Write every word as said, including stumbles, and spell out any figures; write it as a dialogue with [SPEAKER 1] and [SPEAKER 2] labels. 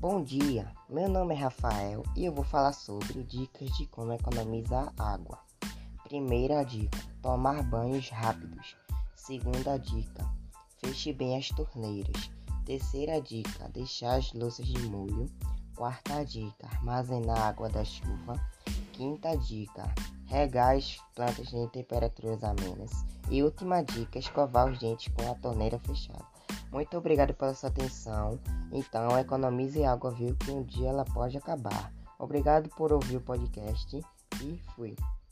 [SPEAKER 1] Bom dia, meu nome é Rafael e eu vou falar sobre dicas de como economizar água. Primeira dica, tomar banhos rápidos. Segunda dica, feche bem as torneiras. Terceira dica, deixar as louças de molho. Quarta dica, armazenar água da chuva. Quinta dica, regar as plantas em temperaturas amenas. E última dica, escovar os dentes com a torneira fechada. Muito obrigado pela sua atenção. Então, economize água, viu, que um dia ela pode acabar. Obrigado por ouvir o podcast e fui.